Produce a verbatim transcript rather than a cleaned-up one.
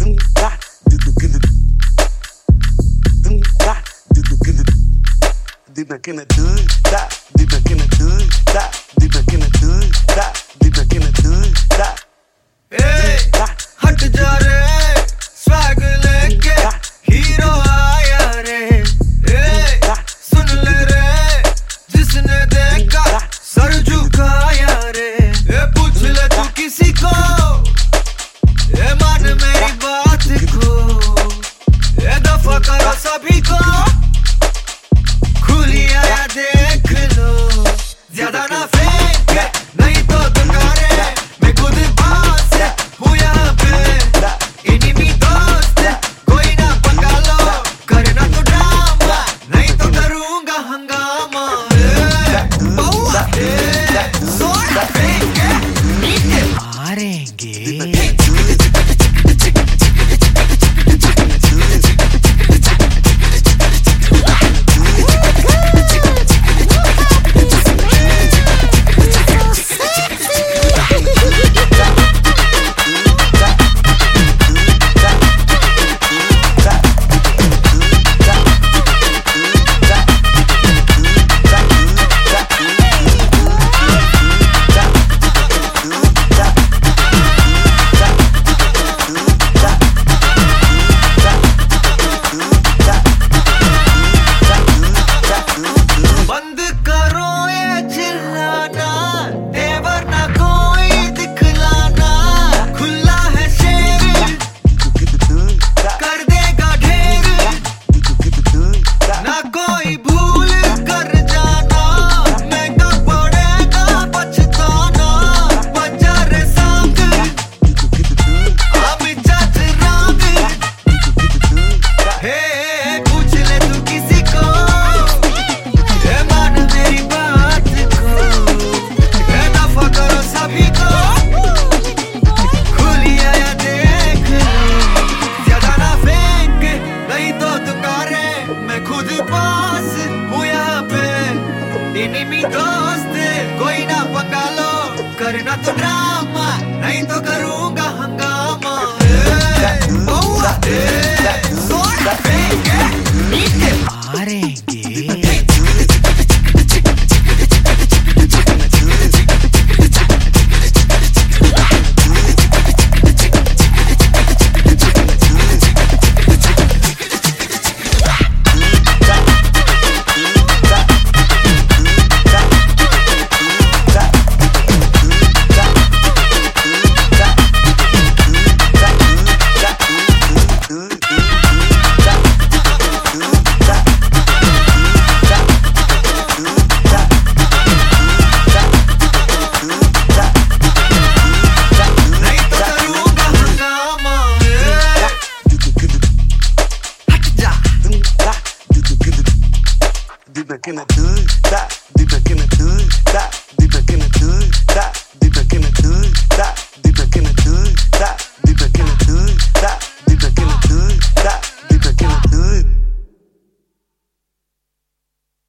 Deep back in the hood, stop. Deep back in the hood, stop. Deep back in the hood, stop. Deep back in the hood, stop. Hey, हट जा रे, swag लेके hero आया रे. Hey, सुन ले रे, जिसने देखा सर झुकाया रे. ये पूछ ले तू किसी को, ये मान मेरी बात को. ये दफा करो सभी को. देख लो ज्यादा ना फेंक नहीं तो दुकारे मैं खुद पास हूँ यहाँ पे इन्हीं दोस्त कोई ना पंगा लो करना तो ड्रामा नहीं तो करूँगा हंगामा सोना फेंक मारेंगे इन्हीं दोस्त कोई ना पंगा लो करना तो ड्रामा नहीं तो करूँगा हंगामा सोना फेंक मारेंगे Deep back in the hood, stop. Deep back in the hood, stop. Deep back in the hood, stop. Deep back in the hood.